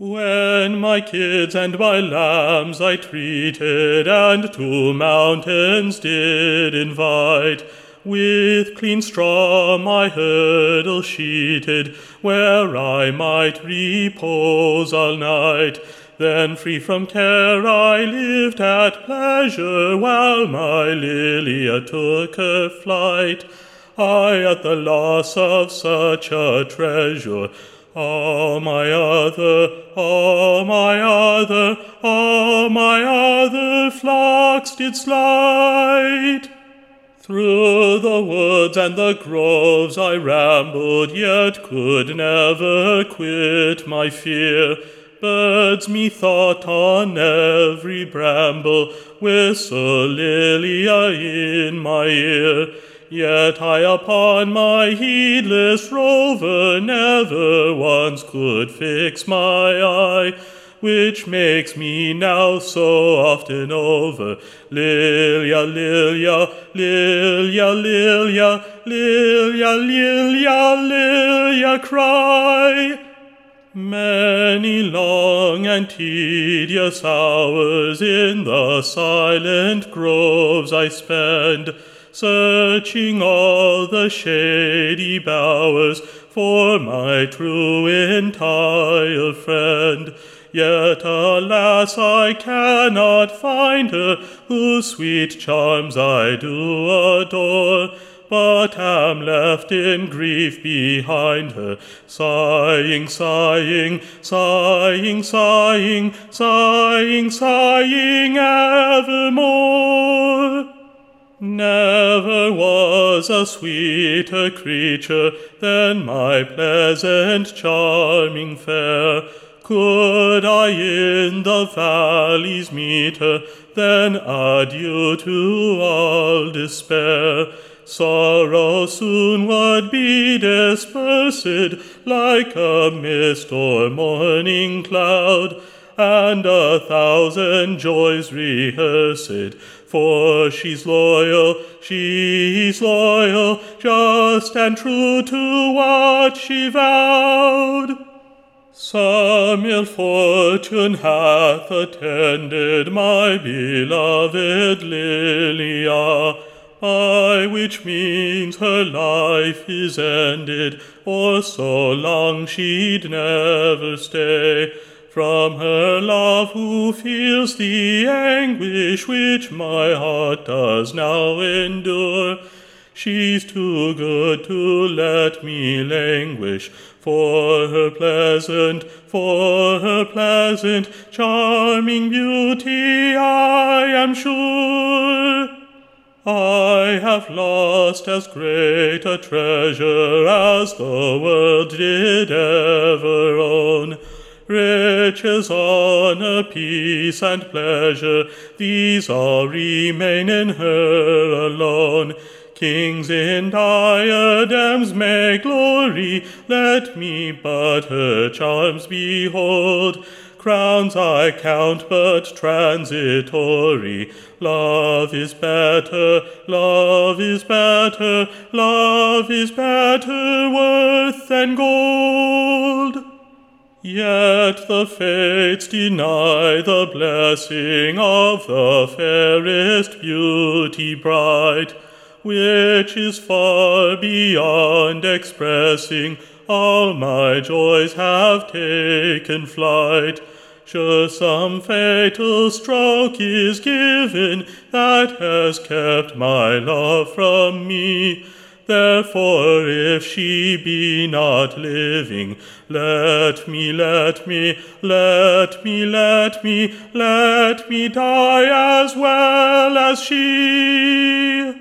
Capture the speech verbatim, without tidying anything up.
When my kids and my lambs I treated, and to mountains did invite, with clean straw my hurdle sheeted, where I might repose all night. Then free from care I lived at pleasure, while my Lilia took her flight. I at the loss of such a treasure, all my other, all my other, all my other flocks did slight. Through the woods and the groves I rambled, yet could never quit my fear. Birds methought on every bramble whistle Lilia in my ear. Yet I upon my heedless rover never once could fix my eye, which makes me now so often over Lilia, Lilia, Lilia, Lilia, Lilia, Lilia, Lilia cry. Many long and tedious hours in the silent groves I spend, searching all the shady bowers for my true entire friend. Yet alas, I cannot find her, whose sweet charms I do adore, but am left in grief behind her, sighing, sighing, sighing, sighing, sighing, sighing evermore. Never was a sweeter creature than my pleasant, charming fair. Could I in the valleys meet her, then adieu to all despair. Sorrow soon would be dispersed like a mist or morning cloud, and a thousand joys rehearsed. For she's loyal, she's loyal, just and true to what she vowed. Some ill fortune hath attended my beloved Lilia, by which means her life is ended, or so long she'd never stay from her love, who feels the anguish which my heart does now endure. She's too good to let me languish for her pleasant, for her pleasant, charming beauty, I am sure. I have lost as great a treasure as the world did ever own. Riches, honor, peace, and pleasure, these all remain in her alone. Kings in diadems may glory, let me but her charms behold. Crowns I count but transitory. Love is better, love is better, love is better worth than gold. Yet the fates deny the blessing of the fairest beauty bright, which is far beyond expressing. All my joys have taken flight. Sure some fatal stroke is given that has kept my love from me. Therefore, if she be not living, let me, let me, let me, let me, let me die as well as she.